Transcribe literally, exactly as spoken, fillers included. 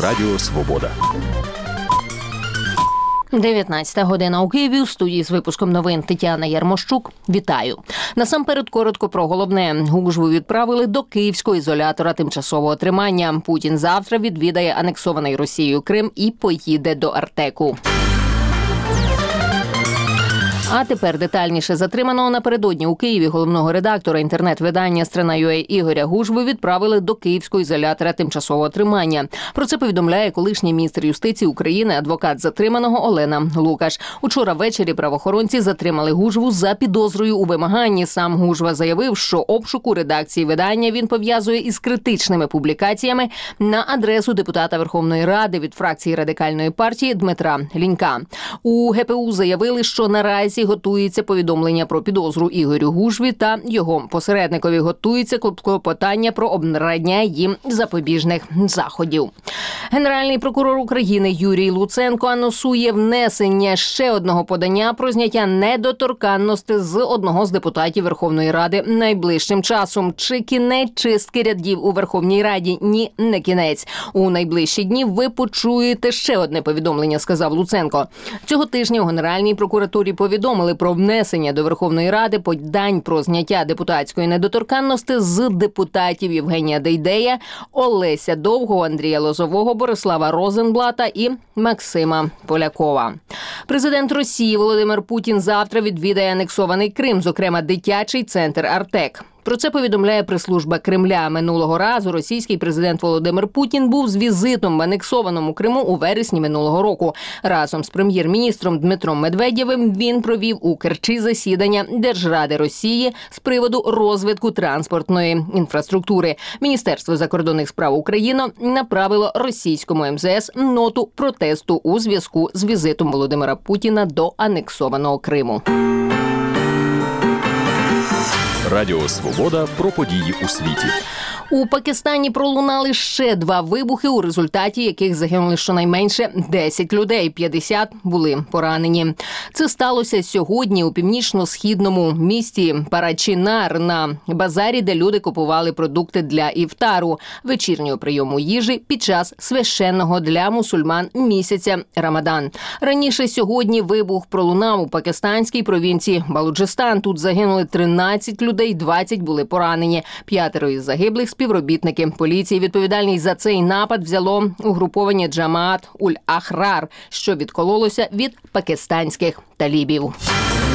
Радіо Свобода. дев'ятнадцята година у Києві. У студії з випуском новин Тетяна Ярмощук. Вітаю. Насамперед коротко про головне. Гужву відправили до київського ізолятора тимчасового тримання. Путін завтра відвідає анексований Росією Крим і поїде до Артеку. А тепер детальніше. Затриманого напередодні у Києві головного редактора інтернет-видання «Страна.ua» Ігоря Гужву відправили до київського ізолятора тимчасового тримання. Про це повідомляє колишній міністр юстиції України, адвокат затриманого Олена Лукаш. Учора ввечері правоохоронці затримали Гужву за підозрою у вимаганні. Сам Гужва заявив, що обшук у редакції видання він пов'язує із критичними публікаціями на адресу депутата Верховної Ради від фракції Радикальної партії Дмитра Лінька. У ге пе у заявили, що наразі готується повідомлення про підозру Ігорю Гужві та його посередникові. Готується клопотання про обрання їм запобіжних заходів. Генеральний прокурор України Юрій Луценко анонсує внесення ще одного подання про зняття недоторканності з одного з депутатів Верховної Ради найближчим часом. Чи кінець чистки рядів у Верховній Раді? Ні, не кінець. У найближчі дні ви почуєте ще одне повідомлення, сказав Луценко. Цього тижня у Генеральній прокуратурі повідомили про внесення до Верховної Ради подань про зняття депутатської недоторканності з депутатів Євгенія Дейдея, Олеся Довгого, Андрія Лозового, Борислава Розенблата і Максима Полякова. Президент Росії Володимир Путін завтра відвідає анексований Крим, зокрема дитячий центр «Артек». Про це повідомляє прес-служба Кремля. Минулого разу російський президент Володимир Путін був з візитом в анексованому Криму у вересні минулого року. Разом з прем'єр-міністром Дмитром Медведєвим він провів у Керчі засідання Держради Росії з приводу розвитку транспортної інфраструктури. Міністерство закордонних справ України направило російському ем зе ес ноту протесту у зв'язку з візитом Володимира Путіна до анексованого Криму. Радіо Свобода про події у світі. У Пакистані пролунали ще два вибухи, у результаті яких загинули щонайменше десять людей, п'ятдесят були поранені. Це сталося сьогодні у північно-східному місті Парачинар на базарі, де люди купували продукти для іфтару, вечірнього прийому їжі під час священного для мусульман місяця Рамадан. Раніше сьогодні вибух пролунав у пакистанській провінції Балуджистан. Тут загинули тринадцять людей, двадцять були поранені. П'ятеро із загиблих співробітники поліції. Відповідальність за цей напад взяло угруповання Джамаат-уль-Ахрар, що відкололося від пакистанських талібів.